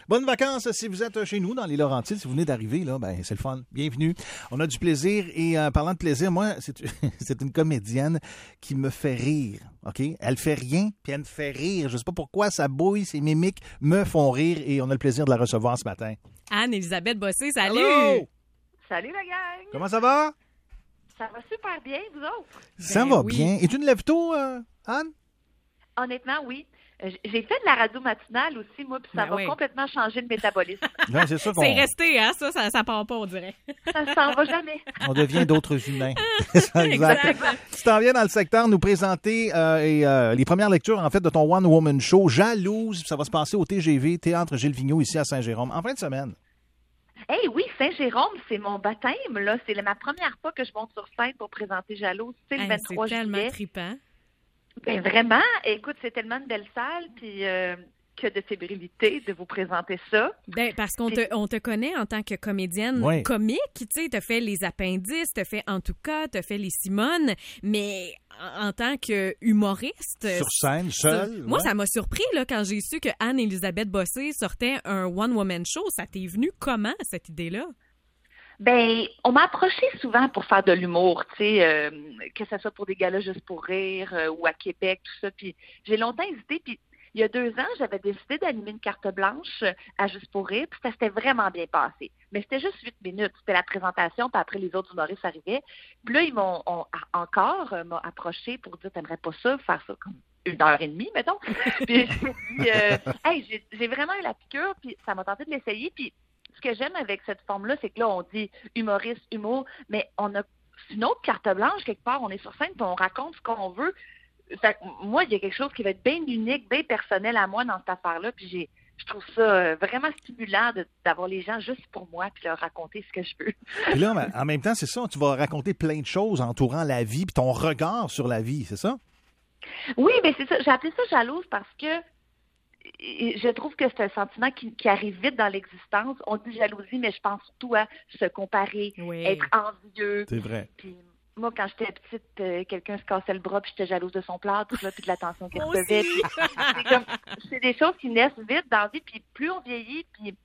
Bonnes vacances si vous êtes chez nous dans les Laurentides. Si vous venez d'arriver, là, ben c'est le fun. Bienvenue. On a du plaisir et parlant de plaisir, moi, c'est une comédienne qui me fait rire. OK? Elle fait rien, puis elle me fait rire. Je sais pas pourquoi, sa bouille, ses mimiques me font rire et on a le plaisir de la recevoir ce matin. Anne-Élisabeth Bossé, salut! Allô? Salut la gang! Comment ça va? Ça va super bien, vous autres? Ça va bien. Et tu ne lèves tôt, Anne? Honnêtement, oui. J'ai fait de la radio matinale aussi, moi, puis ça va complètement changer le métabolisme. Non, c'est ça qu'on... C'est resté, hein? Ça part pas, on dirait. Ça s'en va jamais. On devient d'autres humains. Exact. Tu t'en viens dans le secteur nous présenter les premières lectures, en fait, de ton One Woman Show, Jalouse. Ça va se passer au TGV, Théâtre Gilles Vigneault, ici à Saint-Jérôme, en fin de semaine. Eh oui, Saint-Jérôme, c'est mon baptême, là. C'est ma première fois que je monte sur scène pour présenter Jalouse. C'est le 23 juillet. C'est tellement trippant. Ben vraiment, écoute, c'est tellement une belle salle, puis que de fébrilité de vous présenter ça. Ben parce qu'on te connaît en tant que comédienne comique, tu sais, t'as fait les Appendices, t'as fait En tout cas, t'as fait les Simone, mais en tant que humoriste sur scène, seule. Moi, ça m'a surpris là quand j'ai su que Anne-Élisabeth Bossé sortait un One Woman Show. Ça t'est venu comment cette idée-là? Ben, on m'a approché souvent pour faire de l'humour, tu sais, que ce soit pour des galas juste pour rire ou à Québec, tout ça. Puis j'ai longtemps hésité. Puis il y a 2 ans, j'avais décidé d'animer une carte blanche à Juste pour rire. Puis ça s'était vraiment bien passé. Mais c'était juste 8 minutes. C'était la présentation. Puis après, les autres humoristes arrivaient. Puis là, ils m'ont approché pour dire, t'aimerais pas ça, faire ça comme 1h30, mettons. Puis j'ai vraiment eu la piqûre. Puis ça m'a tenté de l'essayer. Puis ce que j'aime avec cette forme-là, c'est que là, on dit humoriste, humour, mais on a une autre carte blanche quelque part. On est sur scène puis on raconte ce qu'on veut. Fait que moi, il y a quelque chose qui va être bien unique, bien personnel à moi dans cette affaire-là. Puis je trouve ça vraiment stimulant d'avoir les gens juste pour moi puis leur raconter ce que je veux. Puis là, en même temps, c'est ça, tu vas raconter plein de choses entourant la vie puis ton regard sur la vie, c'est ça? Oui, mais c'est ça. J'ai appelé ça jalouse parce que je trouve que c'est un sentiment qui arrive vite dans l'existence. On dit jalousie, mais je pense surtout à se comparer, être envieux. C'est vrai. Puis moi, quand j'étais petite, quelqu'un se cassait le bras, puis j'étais jalouse de son plâtre, puis de l'attention qu'il recevait. C'est des choses qui naissent vite dans la vie, puis plus on vieillit, puis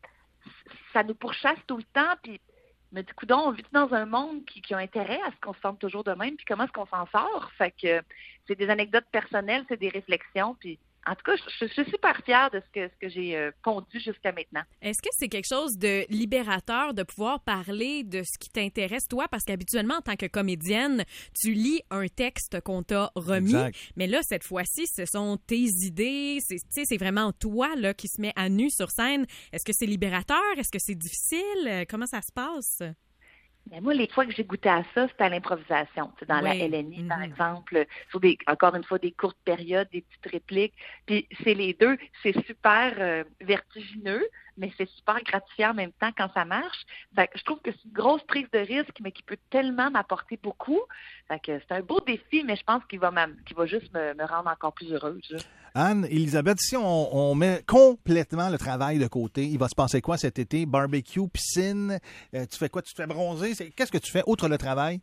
ça nous pourchasse tout le temps, puis mais du coup, on vit dans un monde qui a intérêt à ce qu'on se sente toujours de même, puis comment est-ce qu'on s'en sort? Fait que c'est des anecdotes personnelles, c'est des réflexions, puis en tout cas, je suis super fière de ce que j'ai pondu jusqu'à maintenant. Est-ce que c'est quelque chose de libérateur de pouvoir parler de ce qui t'intéresse, toi? Parce qu'habituellement, en tant que comédienne, tu lis un texte qu'on t'a remis. Exact. Mais là, cette fois-ci, ce sont tes idées. C'est vraiment toi là, qui se met à nu sur scène. Est-ce que c'est libérateur? Est-ce que c'est difficile? Comment ça se passe? Mais moi, les fois que j'ai goûté à ça, c'était à l'improvisation. C'est dans la LNI, par exemple, sur encore une fois, des courtes périodes, des petites répliques. Puis c'est les deux. C'est super vertigineux, mais c'est super gratifiant en même temps quand ça marche. Fait que je trouve que c'est une grosse prise de risque, mais qui peut tellement m'apporter beaucoup. Fait que c'est un beau défi, mais je pense qu'il va juste me rendre encore plus heureuse. Anne-Élisabeth, si on met complètement le travail de côté, il va se passer quoi cet été? Barbecue, piscine, tu fais quoi? Tu te fais bronzer? Qu'est-ce que tu fais outre le travail?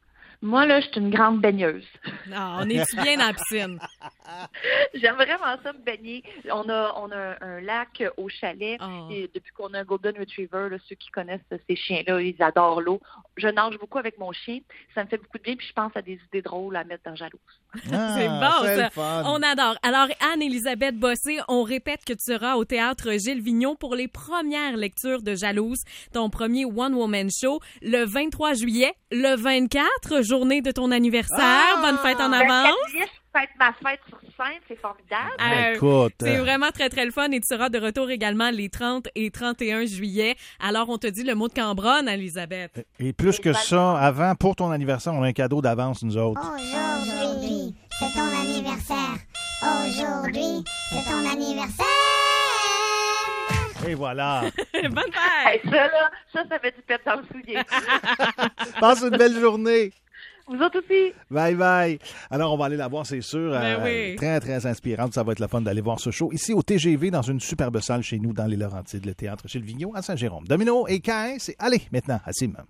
Moi, là, je suis une grande baigneuse. Non, on est-tu bien dans la piscine? J'aime vraiment ça me baigner. On a un lac au chalet. Et depuis qu'on a un Golden Retriever, là, ceux qui connaissent ces chiens-là, ils adorent l'eau. Je nage beaucoup avec mon chien. Ça me fait beaucoup de bien. Puis je pense à des idées drôles à mettre dans Jalouse. C'est bon, ça. On adore. Alors, Anne-Élisabeth Bossé, on répète que tu seras au Théâtre Gilles Vigneault pour les premières lectures de Jalouse, ton premier One Woman Show, le 23 juillet, le 24, journée de ton anniversaire. Bonne fête en avance. Fête ma fête sur scène, c'est formidable. Écoute, c'est vraiment très, très le fun et tu seras de retour également les 30 et 31 juillet. Alors, on te dit le mot de Cambronne, Elisabeth. Et plus que ça, avant, pour ton anniversaire, on a un cadeau d'avance, nous autres. Aujourd'hui, c'est ton anniversaire. Aujourd'hui, c'est ton anniversaire. Et voilà. Bonne fête. Hey, ça fait du pet dans le soulier. Passe une belle journée. Vous autres aussi. Bye bye. Alors, on va aller la voir, c'est sûr. Oui. Très, très inspirante. Ça va être le fun d'aller voir ce show ici au TGV dans une superbe salle chez nous dans les Laurentides, le Théâtre Gilles Vigneault à Saint-Jérôme. Domino et Kai, c'est allez maintenant à Sim.